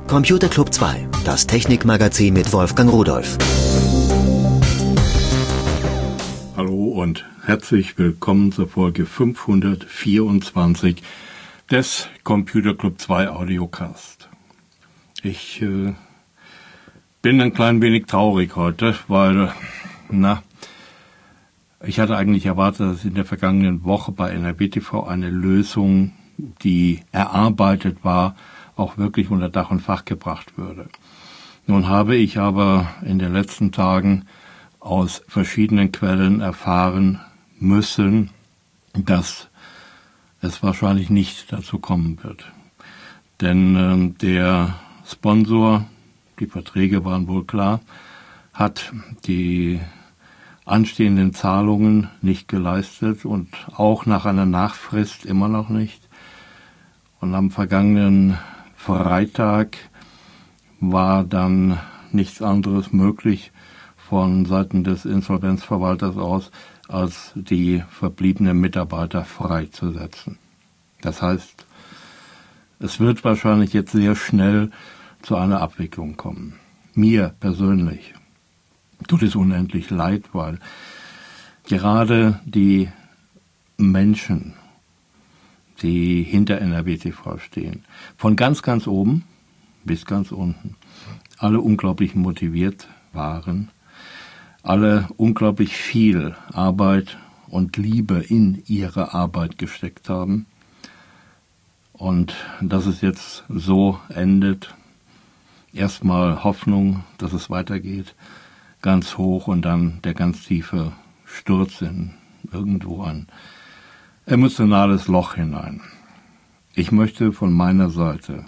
Computer Club 2, das Technikmagazin mit Wolfgang Rudolph. Hallo und herzlich willkommen zur Folge 524 des Computer Club 2 Audiocast. Ich bin ein klein wenig traurig heute, weil, ich hatte eigentlich erwartet, dass in der vergangenen Woche bei NRW-TV eine Lösung, die erarbeitet war, auch wirklich unter Dach und Fach gebracht würde. Nun habe ich aber in den letzten Tagen aus verschiedenen Quellen erfahren müssen, dass es wahrscheinlich nicht dazu kommen wird. Denn der Sponsor, die Verträge waren wohl klar, hat die anstehenden Zahlungen nicht geleistet und auch nach einer Nachfrist immer noch nicht. Und am vergangenen Freitag war dann nichts anderes möglich von Seiten des Insolvenzverwalters aus, als die verbliebenen Mitarbeiter freizusetzen. Das heißt, es wird wahrscheinlich jetzt sehr schnell zu einer Abwicklung kommen. Mir persönlich tut es unendlich leid, weil gerade die Menschen, die hinter NRW-TV stehen, von ganz, ganz oben bis ganz unten, alle unglaublich motiviert waren, alle unglaublich viel Arbeit und Liebe in ihre Arbeit gesteckt haben. Und dass es jetzt so endet, erstmal Hoffnung, dass es weitergeht, ganz hoch und dann der ganz tiefe Sturz in irgendwo ein emotionales Loch hinein. Ich möchte von meiner Seite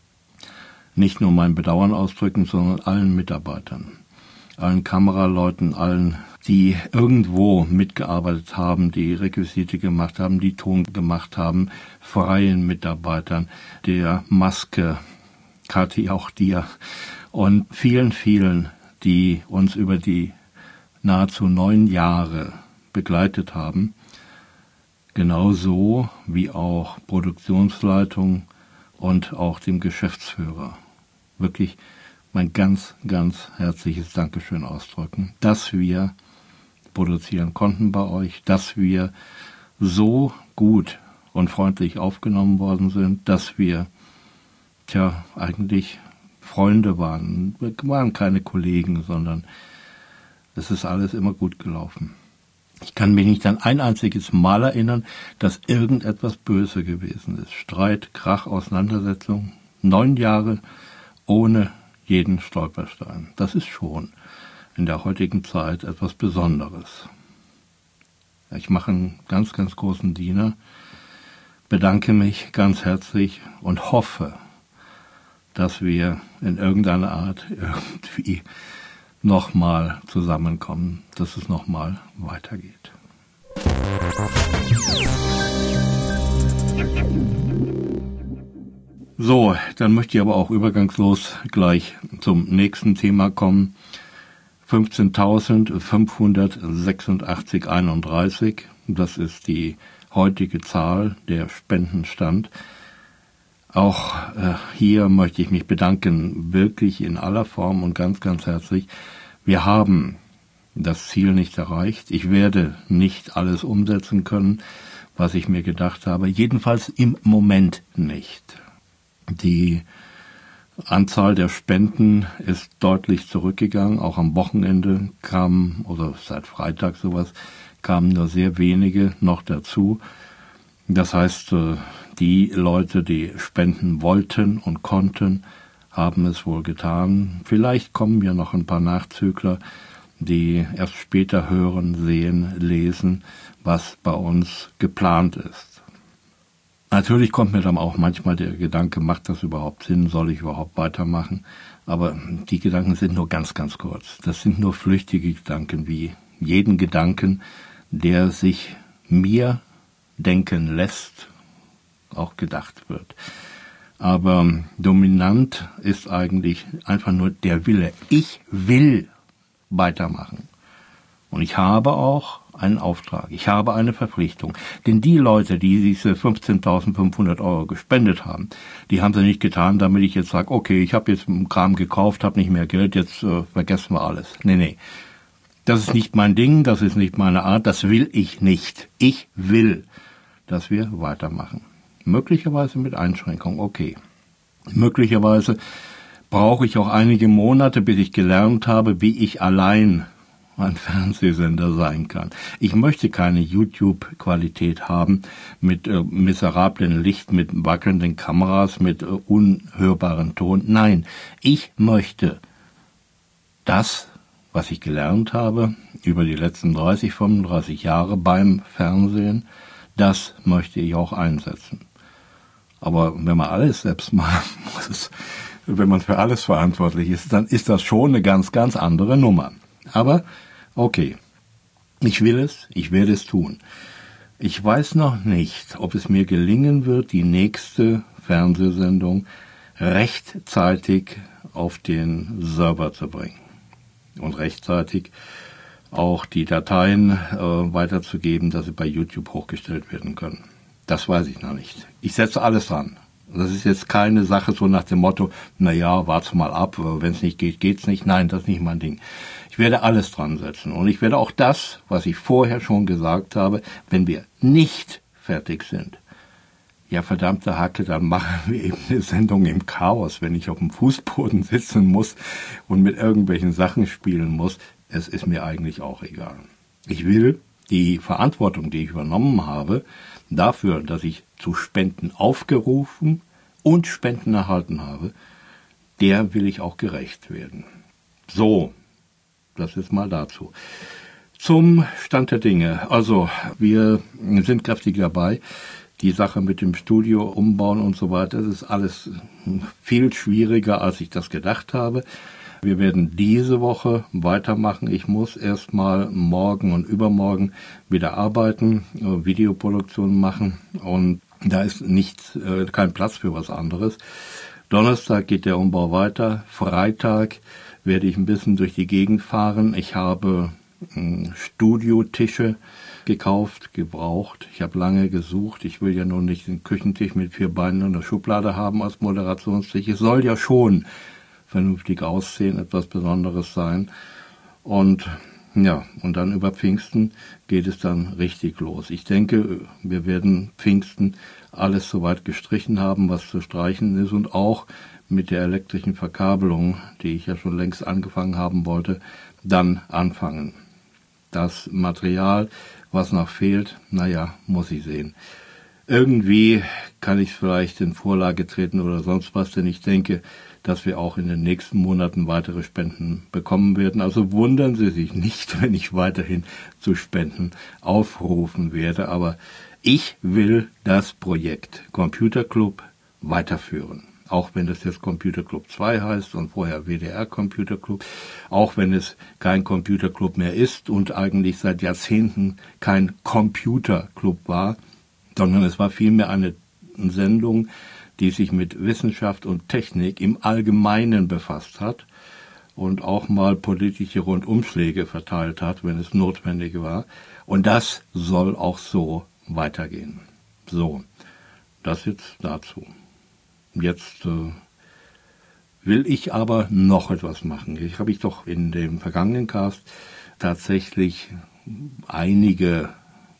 nicht nur mein Bedauern ausdrücken, sondern allen Mitarbeitern, allen Kameraleuten, allen, die irgendwo mitgearbeitet haben, die Requisite gemacht haben, die Ton gemacht haben, freien Mitarbeitern, der Maske, Kathi, auch dir und vielen, vielen, die uns über die nahezu 9 Jahre begleitet haben, genauso wie auch Produktionsleitung und auch dem Geschäftsführer. Wirklich mein ganz, ganz herzliches Dankeschön ausdrücken, dass wir produzieren konnten bei euch, dass wir so gut und freundlich aufgenommen worden sind, dass wir eigentlich Freunde waren. Wir waren keine Kollegen, sondern es ist alles immer gut gelaufen. Ich kann mich nicht an ein einziges Mal erinnern, dass irgendetwas böse gewesen ist. Streit, Krach, Auseinandersetzung, 9 Jahre ohne jeden Stolperstein. Das ist schon in der heutigen Zeit etwas Besonderes. Ich mache einen ganz, ganz großen Diener, bedanke mich ganz herzlich und hoffe, dass wir in irgendeiner Art irgendwie nochmal zusammenkommen, dass es nochmal weitergeht. So, dann möchte ich aber auch übergangslos gleich zum nächsten Thema kommen. 15.586,31, das ist die heutige Zahl, der Spendenstand. Auch hier möchte ich mich bedanken, wirklich in aller Form und ganz, ganz herzlich. Wir haben das Ziel nicht erreicht. Ich werde nicht alles umsetzen können, was ich mir gedacht habe. Jedenfalls im Moment nicht. Die Anzahl der Spenden ist deutlich zurückgegangen. Auch am Wochenende kamen, oder seit Freitag sowas, kamen nur sehr wenige noch dazu. Das heißt, die Leute, die spenden wollten und konnten, haben es wohl getan. Vielleicht kommen ja noch ein paar Nachzügler, die erst später hören, sehen, lesen, was bei uns geplant ist. Natürlich kommt mir dann auch manchmal der Gedanke, macht das überhaupt Sinn, soll ich überhaupt weitermachen? Aber die Gedanken sind nur ganz, ganz kurz. Das sind nur flüchtige Gedanken, wie jeden Gedanken, der sich mir denken lässt, auch gedacht wird. Aber dominant ist eigentlich einfach nur der Wille. Ich will weitermachen. Und ich habe auch einen Auftrag, ich habe eine Verpflichtung. Denn die Leute, die diese 15.500 € gespendet haben, die haben sie nicht getan, damit ich jetzt sage, okay, ich habe jetzt einen Kram gekauft, habe nicht mehr Geld, jetzt vergessen wir alles. Nee. Das ist nicht mein Ding, das ist nicht meine Art, das will ich nicht. Ich will, dass wir weitermachen. Möglicherweise mit Einschränkungen, okay. Möglicherweise brauche ich auch einige Monate, bis ich gelernt habe, wie ich allein ein Fernsehsender sein kann. Ich möchte keine YouTube-Qualität haben mit miserablen Licht, mit wackelnden Kameras, mit unhörbaren Ton. Nein, ich möchte das, was ich gelernt habe über die letzten 30, 35 Jahre beim Fernsehen, das möchte ich auch einsetzen. Aber wenn man alles selbst machen muss, wenn man für alles verantwortlich ist, dann ist das schon eine ganz, ganz andere Nummer. Aber okay, ich will es, ich werde es tun. Ich weiß noch nicht, ob es mir gelingen wird, die nächste Fernsehsendung rechtzeitig auf den Server zu bringen und rechtzeitig auch die Dateien weiterzugeben, dass sie bei YouTube hochgestellt werden können. Das weiß ich noch nicht. Ich setze alles dran. Das ist jetzt keine Sache so nach dem Motto, naja, warte mal ab, wenn es nicht geht, geht's nicht. Nein, das ist nicht mein Ding. Ich werde alles dran setzen. Und ich werde auch das, was ich vorher schon gesagt habe, wenn wir nicht fertig sind, ja verdammte Hacke, dann machen wir eben eine Sendung im Chaos, wenn ich auf dem Fußboden sitzen muss und mit irgendwelchen Sachen spielen muss. Es ist mir eigentlich auch egal. Ich will die Verantwortung, die ich übernommen habe, dafür, dass ich zu Spenden aufgerufen und Spenden erhalten habe, der will ich auch gerecht werden. So, das ist mal dazu. Zum Stand der Dinge. Also, wir sind kräftig dabei. Die Sache mit dem Studio umbauen und so weiter, das ist alles viel schwieriger, als ich das gedacht habe. Wir werden diese Woche weitermachen. Ich muss erstmal morgen und übermorgen wieder arbeiten, Videoproduktion machen und da ist kein Platz für was anderes. Donnerstag geht der Umbau weiter. Freitag werde ich ein bisschen durch die Gegend fahren. Ich habe Studiotische gekauft, gebraucht. Ich habe lange gesucht. Ich will ja nur nicht den Küchentisch mit 4 Beinen und einer Schublade haben als Moderationstisch. Es soll ja schon vernünftig aussehen, etwas Besonderes sein. Und ja, und dann über Pfingsten geht es dann richtig los. Ich denke, wir werden Pfingsten alles soweit gestrichen haben, was zu streichen ist und auch mit der elektrischen Verkabelung, die ich ja schon längst angefangen haben wollte, dann anfangen. Das Material, was noch fehlt, naja, muss ich sehen. Irgendwie kann ich vielleicht in Vorlage treten oder sonst was, denn ich denke, dass wir auch in den nächsten Monaten weitere Spenden bekommen werden. Also wundern Sie sich nicht, wenn ich weiterhin zu Spenden aufrufen werde. Aber ich will das Projekt Computer Club weiterführen. Auch wenn es jetzt Computer Club 2 heißt und vorher WDR Computer Club. Auch wenn es kein Computer Club mehr ist und eigentlich seit Jahrzehnten kein Computer Club war, sondern es war vielmehr eine Sendung, die sich mit Wissenschaft und Technik im Allgemeinen befasst hat und auch mal politische Rundumschläge verteilt hat, wenn es notwendig war. Und das soll auch so weitergehen. So, das jetzt dazu. Jetzt will ich aber noch etwas machen. Habe ich doch in dem vergangenen Cast tatsächlich einige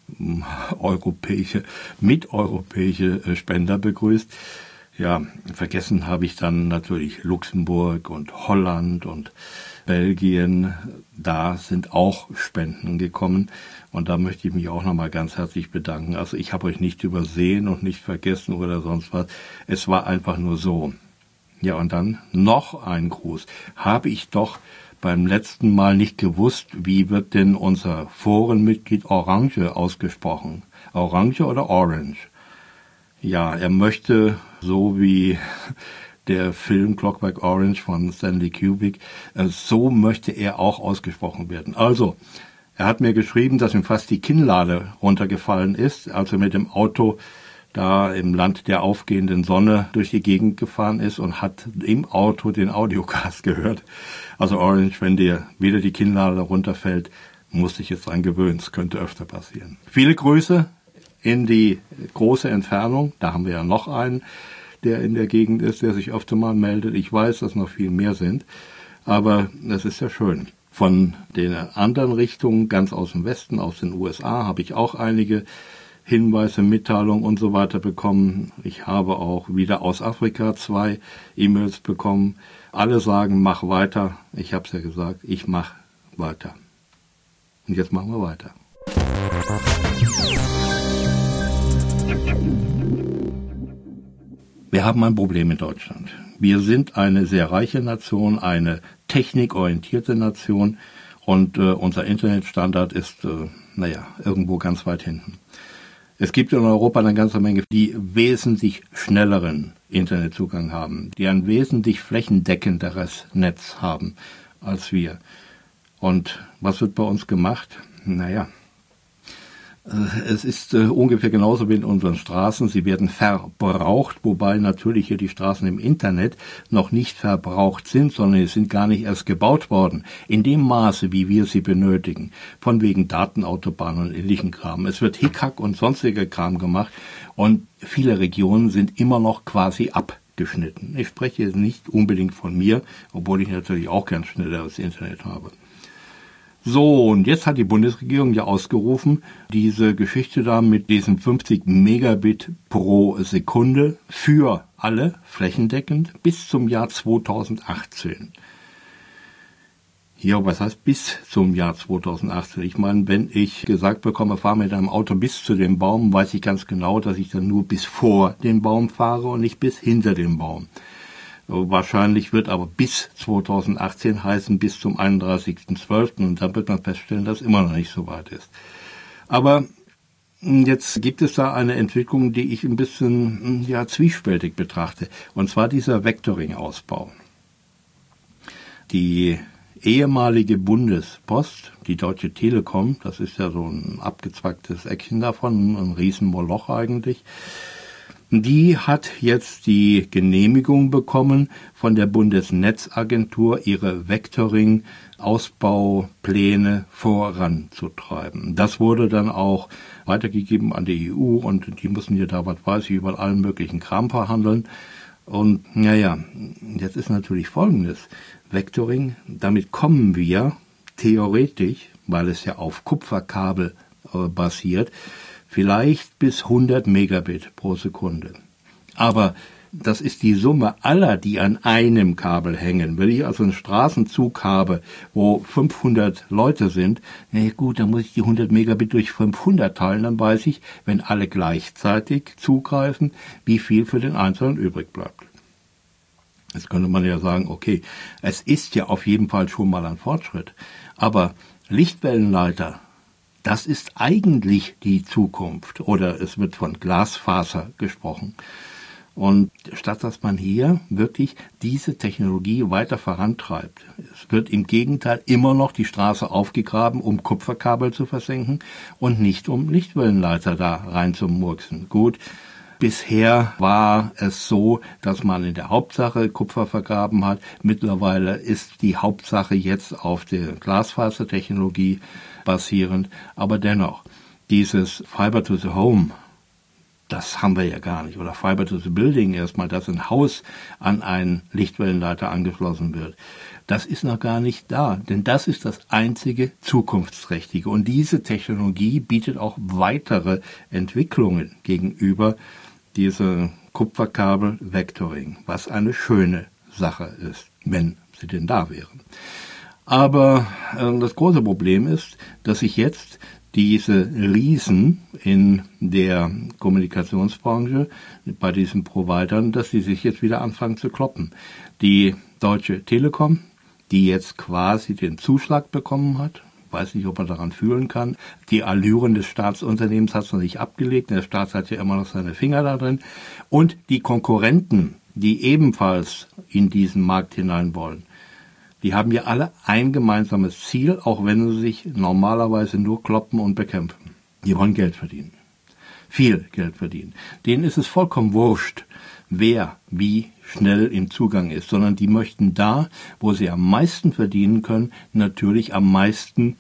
miteuropäische Spender begrüßt. Ja, vergessen habe ich dann natürlich Luxemburg und Holland und Belgien. Da sind auch Spenden gekommen und da möchte ich mich auch nochmal ganz herzlich bedanken. Also ich habe euch nicht übersehen und nicht vergessen oder sonst was. Es war einfach nur so. Ja, und dann noch ein Gruß. Habe ich doch beim letzten Mal nicht gewusst, wie wird denn unser Forenmitglied Orange ausgesprochen? Orange oder Orange? Ja, er möchte, so wie der Film Clockwork Orange von Stanley Kubrick, so möchte er auch ausgesprochen werden. Also, er hat mir geschrieben, dass ihm fast die Kinnlade runtergefallen ist, als er mit dem Auto da im Land der aufgehenden Sonne durch die Gegend gefahren ist und hat im Auto den Audiocast gehört. Also Orange, wenn dir wieder die Kinnlade runterfällt, Muss sich jetzt dran gewöhnen, es könnte öfter passieren. Viele Grüße in die große Entfernung. Da haben wir ja noch einen, der in der Gegend ist, der sich öfter mal meldet. Ich weiß, dass noch viel mehr sind, aber das ist ja schön. Von den anderen Richtungen, ganz aus dem Westen, aus den USA, habe ich auch einige Hinweise, Mitteilungen und so weiter bekommen. Ich habe auch wieder aus Afrika 2 E-Mails bekommen. Alle sagen, mach weiter. Ich habe es ja gesagt, ich mache weiter. Und jetzt machen wir weiter. Wir haben ein Problem in Deutschland. Wir sind eine sehr reiche Nation, eine technikorientierte Nation und unser Internetstandard ist, irgendwo ganz weit hinten. Es gibt in Europa eine ganze Menge, die wesentlich schnelleren Internetzugang haben, die ein wesentlich flächendeckenderes Netz haben als wir. Und was wird bei uns gemacht? Es ist ungefähr genauso wie in unseren Straßen. Sie werden verbraucht, wobei natürlich hier die Straßen im Internet noch nicht verbraucht sind, sondern sie sind gar nicht erst gebaut worden. In dem Maße, wie wir sie benötigen. Von wegen Datenautobahnen und ähnlichen Kram. Es wird Hickhack und sonstiger Kram gemacht und viele Regionen sind immer noch quasi abgeschnitten. Ich spreche jetzt nicht unbedingt von mir, obwohl ich natürlich auch gern schneller das Internet habe. So, und jetzt hat die Bundesregierung ja ausgerufen, diese Geschichte da mit diesen 50 Megabit pro Sekunde für alle flächendeckend bis zum Jahr 2018. Ja, was heißt bis zum Jahr 2018? Ich meine, wenn ich gesagt bekomme, fahr mit einem Auto bis zu dem Baum, weiß ich ganz genau, dass ich dann nur bis vor den Baum fahre und nicht bis hinter dem Baum. Wahrscheinlich wird aber bis 2018 heißen, bis zum 31.12. Und dann wird man feststellen, dass immer noch nicht so weit ist. Aber jetzt gibt es da eine Entwicklung, die ich ein bisschen zwiespältig betrachte. Und zwar dieser Vectoring-Ausbau. Die ehemalige Bundespost, die Deutsche Telekom, das ist ja so ein abgezwacktes Eckchen davon, ein Riesenmoloch eigentlich, die hat jetzt die Genehmigung bekommen von der Bundesnetzagentur, ihre Vectoring-Ausbaupläne voranzutreiben. Das wurde dann auch weitergegeben an die EU und die müssen ja da, was weiß ich, über allen möglichen Kram verhandeln. Und jetzt ist natürlich Folgendes. Vectoring, damit kommen wir theoretisch, weil es ja auf Kupferkabel basiert, vielleicht bis 100 Megabit pro Sekunde. Aber das ist die Summe aller, die an einem Kabel hängen. Wenn ich also einen Straßenzug habe, wo 500 Leute sind, dann muss ich die 100 Megabit durch 500 teilen, dann weiß ich, wenn alle gleichzeitig zugreifen, wie viel für den Einzelnen übrig bleibt. Jetzt könnte man ja sagen, okay, es ist ja auf jeden Fall schon mal ein Fortschritt. Aber Lichtwellenleiter, das ist eigentlich die Zukunft, oder es wird von Glasfaser gesprochen. Und statt dass man hier wirklich diese Technologie weiter vorantreibt, es wird im Gegenteil immer noch die Straße aufgegraben, um Kupferkabel zu versenken und nicht um Lichtwellenleiter da reinzumurksen. Gut, bisher war es so, dass man in der Hauptsache Kupfer vergraben hat. Mittlerweile ist die Hauptsache jetzt auf der Glasfasertechnologie basierend, aber dennoch, dieses Fiber to the Home, das haben wir ja gar nicht. Oder Fiber to the Building erstmal, dass ein Haus an einen Lichtwellenleiter angeschlossen wird. Das ist noch gar nicht da, denn das ist das einzige Zukunftsträchtige. Und diese Technologie bietet auch weitere Entwicklungen gegenüber diese Kupferkabel-Vectoring, was eine schöne Sache ist, wenn sie denn da wären. Aber das große Problem ist, dass sich jetzt diese Riesen in der Kommunikationsbranche bei diesen Providern, dass die sich jetzt wieder anfangen zu kloppen. Die Deutsche Telekom, die jetzt quasi den Zuschlag bekommen hat, weiß nicht, ob man daran fühlen kann. Die Allüren des Staatsunternehmens hat es noch nicht abgelegt. Der Staat hat ja immer noch seine Finger da drin. Und die Konkurrenten, die ebenfalls in diesen Markt hinein wollen, die haben ja alle ein gemeinsames Ziel, auch wenn sie sich normalerweise nur kloppen und bekämpfen. Die wollen Geld verdienen. Viel Geld verdienen. Denen ist es vollkommen wurscht, wer wie schnell im Zugang ist, sondern die möchten da, wo sie am meisten verdienen können, natürlich am meisten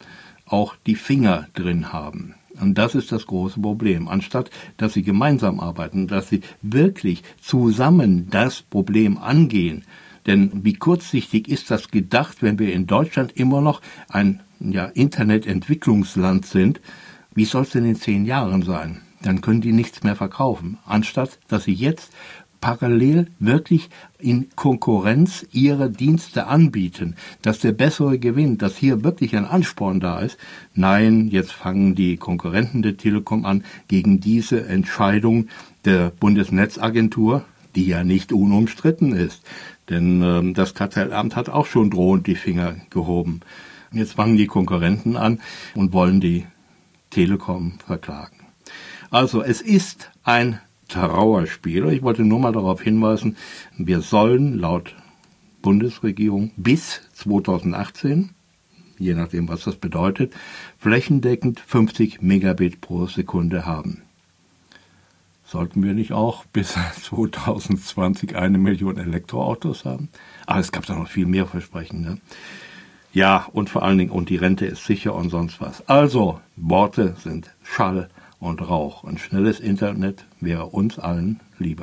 auch die Finger drin haben. Und das ist das große Problem. Anstatt, dass sie gemeinsam arbeiten, dass sie wirklich zusammen das Problem angehen. Denn wie kurzsichtig ist das gedacht, wenn wir in Deutschland immer noch ein Internetentwicklungsland sind? Wie soll es denn in 10 Jahren sein? Dann können die nichts mehr verkaufen. Anstatt, dass sie jetzt parallel wirklich in Konkurrenz ihre Dienste anbieten, dass der Bessere gewinnt, dass hier wirklich ein Ansporn da ist. Nein, jetzt fangen die Konkurrenten der Telekom an, gegen diese Entscheidung der Bundesnetzagentur, die ja nicht unumstritten ist. Denn das Kartellamt hat auch schon drohend die Finger gehoben. Jetzt fangen die Konkurrenten an und wollen die Telekom verklagen. Also es ist ein Trauerspiel. Ich wollte nur mal darauf hinweisen, wir sollen laut Bundesregierung bis 2018, je nachdem was das bedeutet, flächendeckend 50 Megabit pro Sekunde haben. Sollten wir nicht auch bis 2020 1 Million Elektroautos haben? Aber es gab da noch viel mehr Versprechen, ne? Ja, und vor allen Dingen, und die Rente ist sicher und sonst was. Also, Worte sind Schall und Rauch. Ein schnelles Internet wäre uns allen lieber.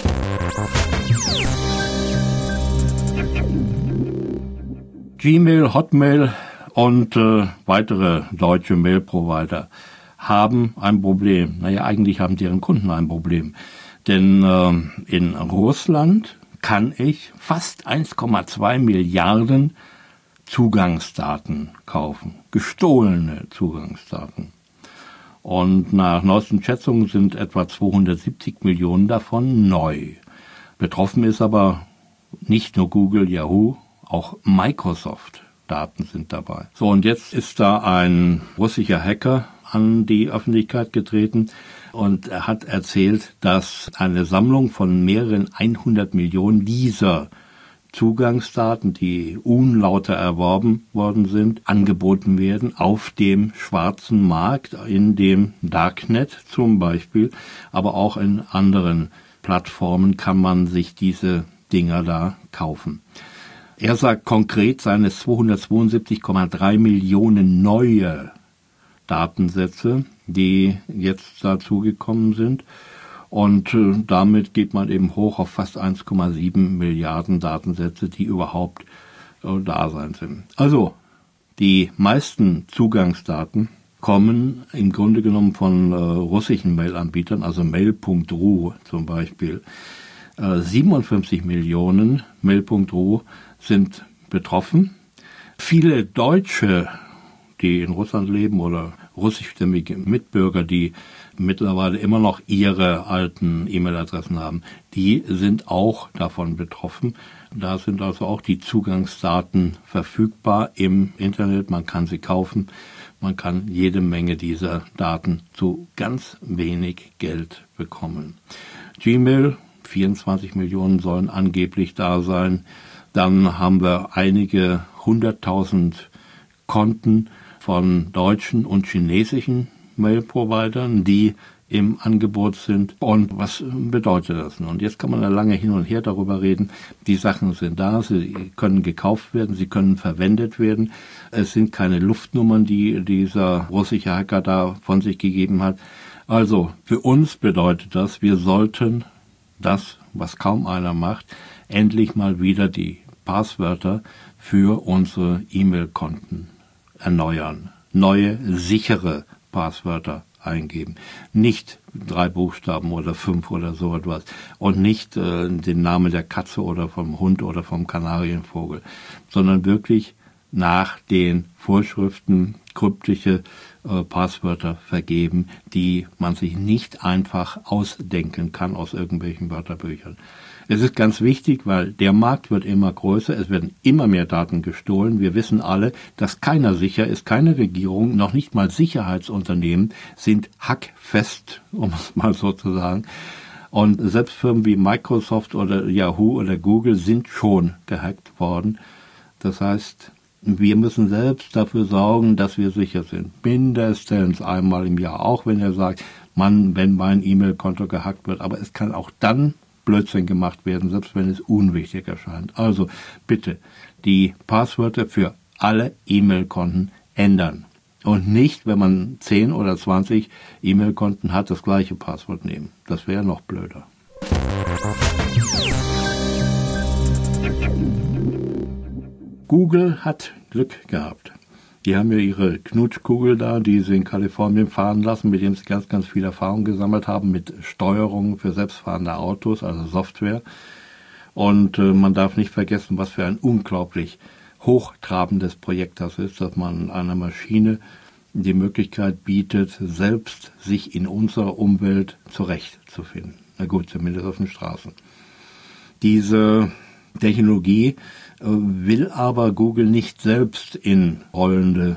Gmail, Hotmail und weitere deutsche Mail-Provider haben ein Problem. Naja, eigentlich haben deren Kunden ein Problem. Denn in Russland kann ich fast 1,2 Milliarden Zugangsdaten kaufen. Gestohlene Zugangsdaten. Und nach neuesten Schätzungen sind etwa 270 Millionen davon neu. Betroffen ist aber nicht nur Google, Yahoo, auch Microsoft. Daten sind dabei. So, und jetzt ist da ein russischer Hacker an die Öffentlichkeit getreten und er hat erzählt, dass eine Sammlung von mehreren 100 Millionen dieser Zugangsdaten, die unlauter erworben worden sind, angeboten werden auf dem schwarzen Markt, in dem Darknet zum Beispiel, aber auch in anderen Plattformen kann man sich diese Dinger da kaufen. Er sagt konkret, seine 272,3 Millionen neue Datensätze, die jetzt dazugekommen sind. Und damit geht man eben hoch auf fast 1,7 Milliarden Datensätze, die überhaupt da sein sind. Also, die meisten Zugangsdaten kommen im Grunde genommen von russischen Mail-Anbietern, also Mail.ru zum Beispiel. 57 Millionen Mail.ru sind betroffen. Viele Deutsche, die in Russland leben oder russischstämmige Mitbürger, die mittlerweile immer noch ihre alten E-Mail-Adressen haben, die sind auch davon betroffen. Da sind also auch die Zugangsdaten verfügbar im Internet. Man kann sie kaufen. Man kann jede Menge dieser Daten zu ganz wenig Geld bekommen. Gmail, 24 Millionen sollen angeblich da sein. Dann haben wir einige 100.000 Konten von deutschen und chinesischen Mail-Providern, die im Angebot sind. Und was bedeutet das nun? Jetzt kann man da lange hin und her darüber reden. Die Sachen sind da, sie können gekauft werden, sie können verwendet werden. Es sind keine Luftnummern, die dieser russische Hacker da von sich gegeben hat. Also für uns bedeutet das, wir sollten das, was kaum einer macht, endlich mal wieder die Passwörter für unsere E-Mail-Konten erneuern. Neue, sichere Passwörter eingeben. Nicht 3 Buchstaben oder 5 oder so etwas. Und nicht den Namen der Katze oder vom Hund oder vom Kanarienvogel. Sondern wirklich nach den Vorschriften kryptische Passwörter vergeben, die man sich nicht einfach ausdenken kann aus irgendwelchen Wörterbüchern. Es ist ganz wichtig, weil der Markt wird immer größer, es werden immer mehr Daten gestohlen. Wir wissen alle, dass keiner sicher ist, keine Regierung, noch nicht mal Sicherheitsunternehmen sind hackfest, um es mal so zu sagen. Und selbst Firmen wie Microsoft oder Yahoo oder Google sind schon gehackt worden. Das heißt, wir müssen selbst dafür sorgen, dass wir sicher sind. Mindestens einmal im Jahr, auch wenn er sagt, Mann, wenn mein E-Mail-Konto gehackt wird. Aber es kann auch dann Blödsinn gemacht werden, selbst wenn es unwichtig erscheint. Also bitte die Passwörter für alle E-Mail-Konten ändern. Und nicht, wenn man 10 oder 20 E-Mail-Konten hat, das gleiche Passwort nehmen. Das wäre noch blöder. Google hat Glück gehabt. Die haben ja ihre Knutschkugel da, die sie in Kalifornien fahren lassen, mit dem sie ganz, ganz viel Erfahrung gesammelt haben mit Steuerung für selbstfahrende Autos, also Software. Und man darf nicht vergessen, was für ein unglaublich hochtrabendes Projekt das ist, dass man einer Maschine die Möglichkeit bietet, selbst sich in unserer Umwelt zurechtzufinden. Na gut, zumindest auf den Straßen. Diese Technologie will aber Google nicht selbst in rollende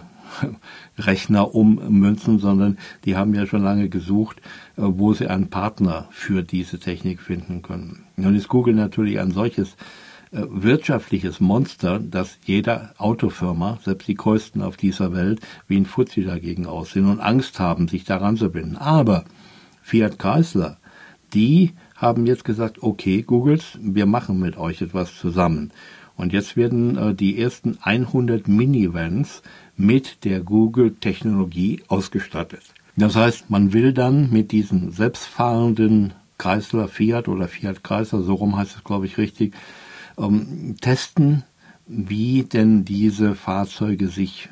Rechner ummünzen, sondern die haben ja schon lange gesucht, wo sie einen Partner für diese Technik finden können. Nun ist Google natürlich ein solches wirtschaftliches Monster, dass jeder Autofirma, selbst die größten auf dieser Welt, wie ein Fuzzi dagegen aussehen und Angst haben, sich daran zu binden. Aber Fiat Chrysler, die haben jetzt gesagt, okay, Googles, wir machen mit euch etwas zusammen. Und jetzt werden die ersten 100 Minivans mit der Google-Technologie ausgestattet. Das heißt, man will dann mit diesen selbstfahrenden Chrysler Fiat oder Fiat Chrysler, so rum heißt es, glaube ich, richtig, testen, wie denn diese Fahrzeuge sich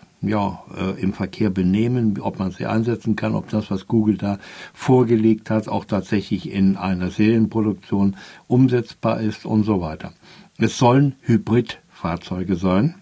im Verkehr benehmen, ob man sie einsetzen kann, ob das, was Google da vorgelegt hat, auch tatsächlich in einer Serienproduktion umsetzbar ist und so weiter. Es sollen Hybridfahrzeuge sein,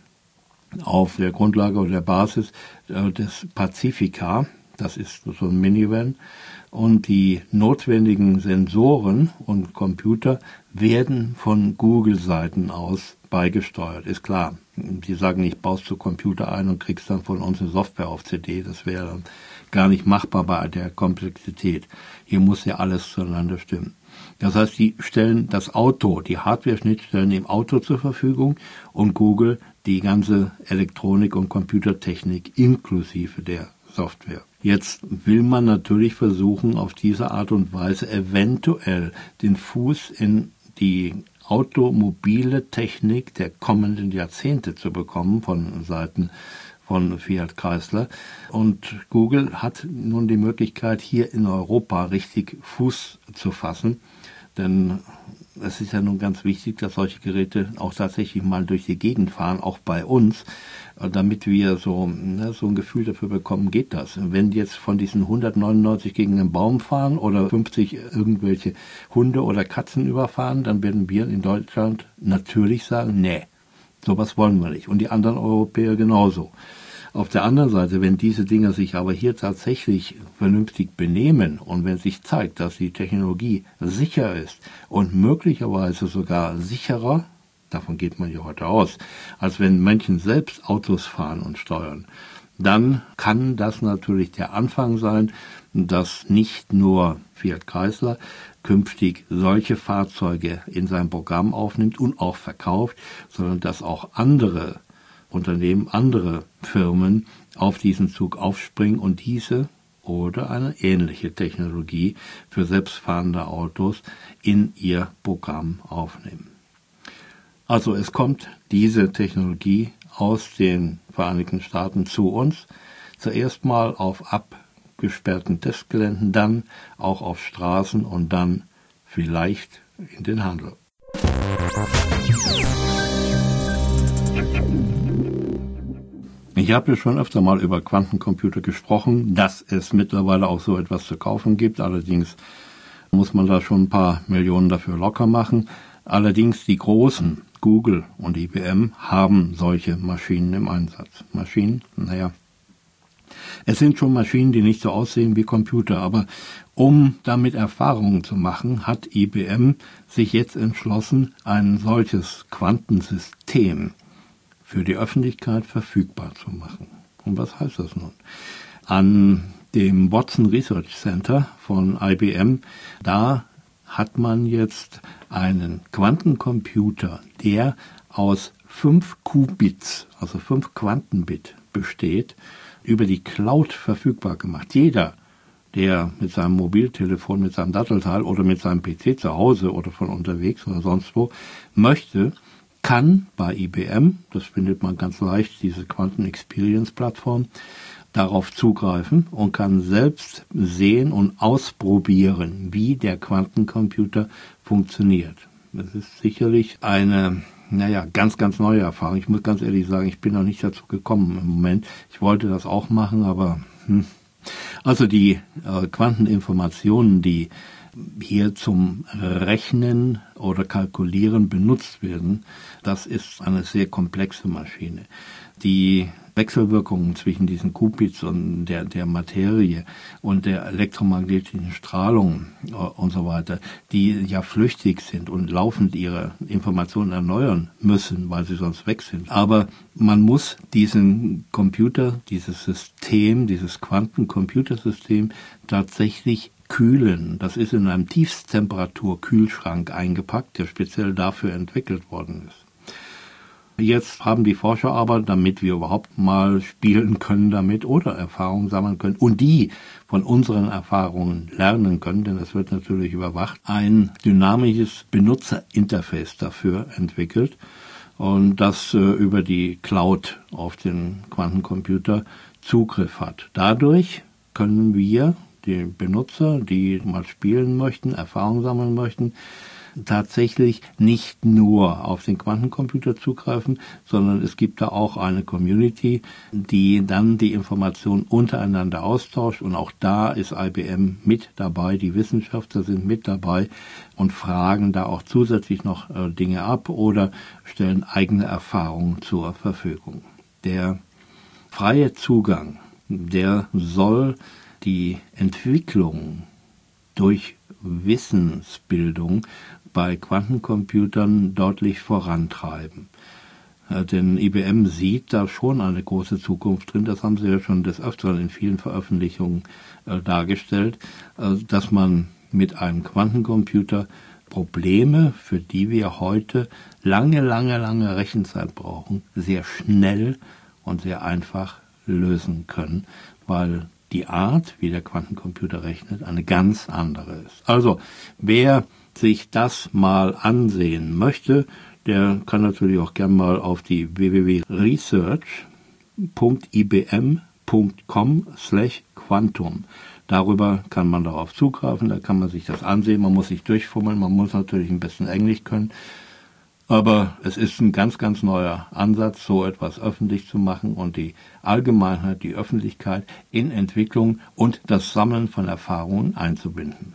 auf der Grundlage oder der Basis des Pacifica, das ist so ein Minivan, und die notwendigen Sensoren und Computer werden von Google-Seiten aus beigesteuert, ist klar. Die sagen nicht, baust du Computer ein und kriegst dann von uns eine Software auf CD, das wäre dann gar nicht machbar bei der Komplexität. Hier muss ja alles zueinander stimmen. Das heißt, die stellen das Auto, die Hardware-Schnittstellen im Auto zur Verfügung und Google die ganze Elektronik und Computertechnik inklusive der Software. Jetzt will man natürlich versuchen, auf diese Art und Weise eventuell den Fuß in die automobile Technik der kommenden Jahrzehnte zu bekommen von Seiten von Fiat Chrysler. Und Google hat nun die Möglichkeit, hier in Europa richtig Fuß zu fassen. Denn es ist ja nun ganz wichtig, dass solche Geräte auch tatsächlich mal durch die Gegend fahren, auch bei uns, damit wir so ein Gefühl dafür bekommen, geht das. Wenn jetzt von diesen 199 gegen einen Baum fahren oder 50 irgendwelche Hunde oder Katzen überfahren, dann werden wir in Deutschland natürlich sagen, nee, sowas wollen wir nicht. Und die anderen Europäer genauso. Auf der anderen Seite, wenn diese Dinger sich aber hier tatsächlich vernünftig benehmen und wenn sich zeigt, dass die Technologie sicher ist und möglicherweise sogar sicherer, davon geht man ja heute aus, als wenn Menschen selbst Autos fahren und steuern, dann kann das natürlich der Anfang sein, dass nicht nur Fiat Chrysler künftig solche Fahrzeuge in sein Programm aufnimmt und auch verkauft, sondern dass auch andere Unternehmen, andere Firmen auf diesen Zug aufspringen und diese oder eine ähnliche Technologie für selbstfahrende Autos in ihr Programm aufnehmen. Also es kommt diese Technologie aus den Vereinigten Staaten zu uns, zuerst mal auf abgesperrten Testgeländen, dann auch auf Straßen und dann vielleicht in den Handel. Ich habe ja schon öfter mal über Quantencomputer gesprochen, dass es mittlerweile auch so etwas zu kaufen gibt. Allerdings muss man da schon ein paar Millionen dafür locker machen. Allerdings die großen, Google und IBM, haben solche Maschinen im Einsatz. Maschinen, es sind schon Maschinen, die nicht so aussehen wie Computer, aber um damit Erfahrungen zu machen, hat IBM sich jetzt entschlossen, ein solches Quantensystem für die Öffentlichkeit verfügbar zu machen. Und was heißt das nun? An dem Watson Research Center von IBM, da hat man jetzt einen Quantencomputer, der aus 5 Qubits, also 5 Quantenbit besteht, über die Cloud verfügbar gemacht. Jeder, der mit seinem Mobiltelefon, mit seinem Dattelteil oder mit seinem PC zu Hause oder von unterwegs oder sonst wo möchte, kann bei IBM, das findet man ganz leicht, diese Quanten Experience Plattform, darauf zugreifen und kann selbst sehen und ausprobieren, wie der Quantencomputer funktioniert. Das ist sicherlich eine, ganz, ganz neue Erfahrung. Ich muss ganz ehrlich sagen, ich bin noch nicht dazu gekommen im Moment. Ich wollte das auch machen, aber Also die Quanteninformationen, die hier zum Rechnen oder Kalkulieren benutzt werden, das ist eine sehr komplexe Maschine. Die Wechselwirkungen zwischen diesen Qubits und der Materie und der elektromagnetischen Strahlung und so weiter, die ja flüchtig sind und laufend ihre Informationen erneuern müssen, weil sie sonst weg sind. Aber man muss diesen Computer, dieses System, dieses Quantencomputersystem tatsächlich kühlen. Das ist in einem Tiefsttemperatur-Kühlschrank eingepackt, der speziell dafür entwickelt worden ist. Jetzt haben die Forscher aber, damit wir überhaupt mal spielen können damit oder Erfahrungen sammeln können und die von unseren Erfahrungen lernen können, denn es wird natürlich überwacht, ein dynamisches Benutzerinterface dafür entwickelt und das über die Cloud auf den Quantencomputer Zugriff hat. Dadurch können wir, die Benutzer, die mal spielen möchten, Erfahrungen sammeln möchten, tatsächlich nicht nur auf den Quantencomputer zugreifen, sondern es gibt da auch eine Community, die dann die Informationen untereinander austauscht und auch da ist IBM mit dabei, die Wissenschaftler sind mit dabei und fragen da auch zusätzlich noch Dinge ab oder stellen eigene Erfahrungen zur Verfügung. Der freie Zugang, der soll die Entwicklung durch Wissensbildung bei Quantencomputern deutlich vorantreiben. Denn IBM sieht da schon eine große Zukunft drin, das haben sie ja schon des Öfteren in vielen Veröffentlichungen dargestellt, dass man mit einem Quantencomputer Probleme, für die wir heute lange Rechenzeit brauchen, sehr schnell und sehr einfach lösen können, weil die Art, wie der Quantencomputer rechnet, eine ganz andere ist. Also, wer sich das mal ansehen möchte, der kann natürlich auch gern mal auf die www.research.ibm.com/quantum. Darüber kann man darauf zugreifen, da kann man sich das ansehen, man muss sich durchfummeln, man muss natürlich ein bisschen Englisch können. Aber es ist ein ganz, ganz neuer Ansatz, so etwas öffentlich zu machen und die Allgemeinheit, die Öffentlichkeit in Entwicklung und das Sammeln von Erfahrungen einzubinden.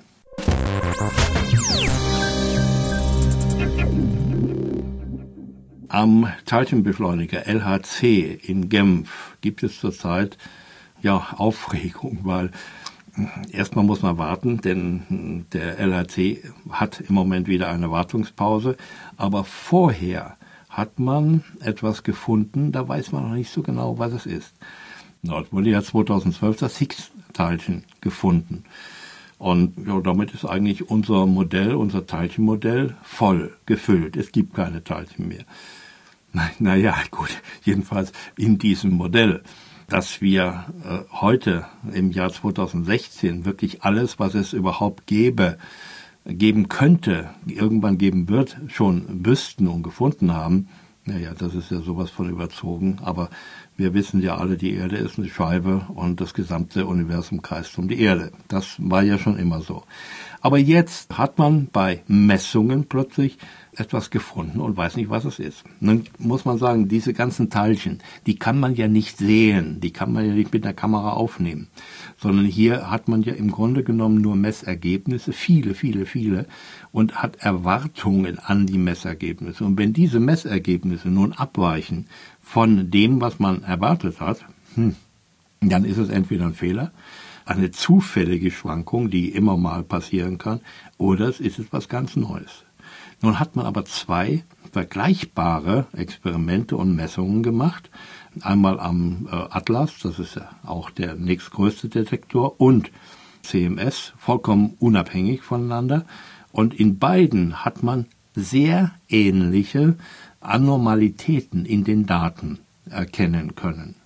Am Teilchenbeschleuniger LHC in Genf gibt es zurzeit Aufregung, weil erstmal muss man warten, denn der LHC hat im Moment wieder eine Wartungspause, aber vorher hat man etwas gefunden, da weiß man noch nicht so genau, was es ist. Dort wurde ja 2012 das Higgs-Teilchen gefunden. Und damit ist eigentlich unser Teilchenmodell voll gefüllt. Es gibt keine Teilchen mehr. Naja, gut, jedenfalls in diesem Modell, dass wir heute im Jahr 2016 wirklich alles, was es überhaupt geben könnte, irgendwann geben wird, schon wüssten und gefunden haben, das ist ja sowas von überzogen, aber wir wissen ja alle, die Erde ist eine Scheibe und das gesamte Universum kreist um die Erde. Das war ja schon immer so. Aber jetzt hat man bei Messungen plötzlich etwas gefunden und weiß nicht, was es ist. Nun muss man sagen, diese ganzen Teilchen, die kann man ja nicht sehen, die kann man ja nicht mit der Kamera aufnehmen, sondern hier hat man ja im Grunde genommen nur Messergebnisse, viele, und hat Erwartungen an die Messergebnisse. Und wenn diese Messergebnisse nun abweichen von dem, was man erwartet hat, dann ist es entweder ein Fehler, eine zufällige Schwankung, die immer mal passieren kann, oder es ist etwas ganz Neues. Nun hat man aber zwei vergleichbare Experimente und Messungen gemacht. Einmal am Atlas, das ist ja auch der nächstgrößte Detektor, und CMS, vollkommen unabhängig voneinander. Und in beiden hat man sehr ähnliche Anormalitäten in den Daten erkennen können.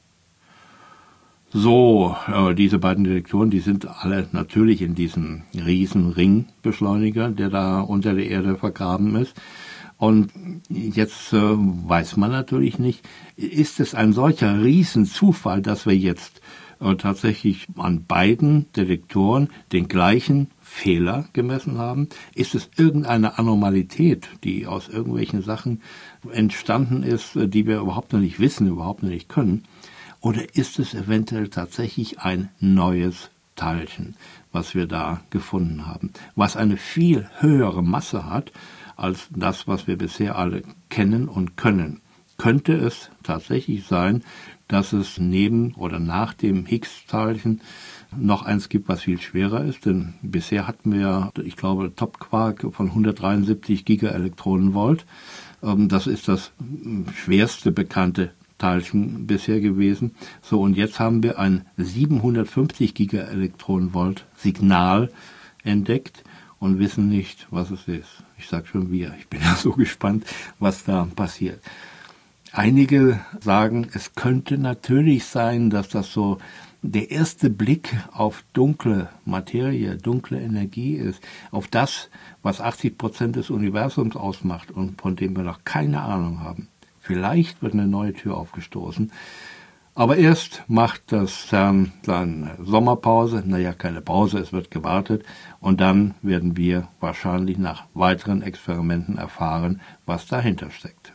So, diese beiden Detektoren, die sind alle natürlich in diesem riesen Ringbeschleuniger, der da unter der Erde vergraben ist. Und jetzt weiß man natürlich nicht, ist es ein solcher Riesenzufall, dass wir jetzt tatsächlich an beiden Detektoren den gleichen Fehler gemessen haben. Ist es irgendeine Anormalität, die aus irgendwelchen Sachen entstanden ist, die wir überhaupt noch nicht wissen, überhaupt noch nicht können? Oder ist es eventuell tatsächlich ein neues Teilchen, was wir da gefunden haben, was eine viel höhere Masse hat als das, was wir bisher alle kennen und können? Könnte es tatsächlich sein, dass es neben oder nach dem Higgs-Teilchen noch eins gibt, was viel schwerer ist? Denn bisher hatten wir, ich glaube, Top-Quark von 173 Gigaelektronenvolt. Das ist das schwerste bekannte Teilchen bisher gewesen. So, und jetzt haben wir ein 750 Gigaelektronenvolt Signal entdeckt und wissen nicht, was es ist. Ich sage schon wir. Ich bin ja so gespannt, was da passiert. Einige sagen, es könnte natürlich sein, dass das so der erste Blick auf dunkle Materie, dunkle Energie ist, auf das, was 80% des Universums ausmacht und von dem wir noch keine Ahnung haben. Vielleicht wird eine neue Tür aufgestoßen. Aber erst macht das CERN seine Sommerpause, keine Pause, es wird gewartet, und dann werden wir wahrscheinlich nach weiteren Experimenten erfahren, was dahinter steckt.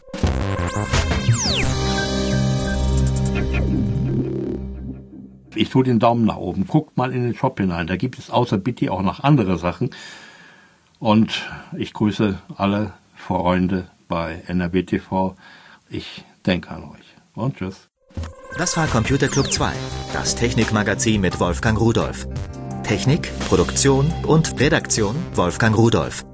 Ich tue den Daumen nach oben. Guckt mal in den Shop hinein. Da gibt es außer Bitty auch noch andere Sachen. Und ich grüße alle Freunde bei NRW TV. Ich denke an euch. Und tschüss. Das war Computer Club 2, das Technikmagazin mit Wolfgang Rudolph. Technik, Produktion und Redaktion Wolfgang Rudolph.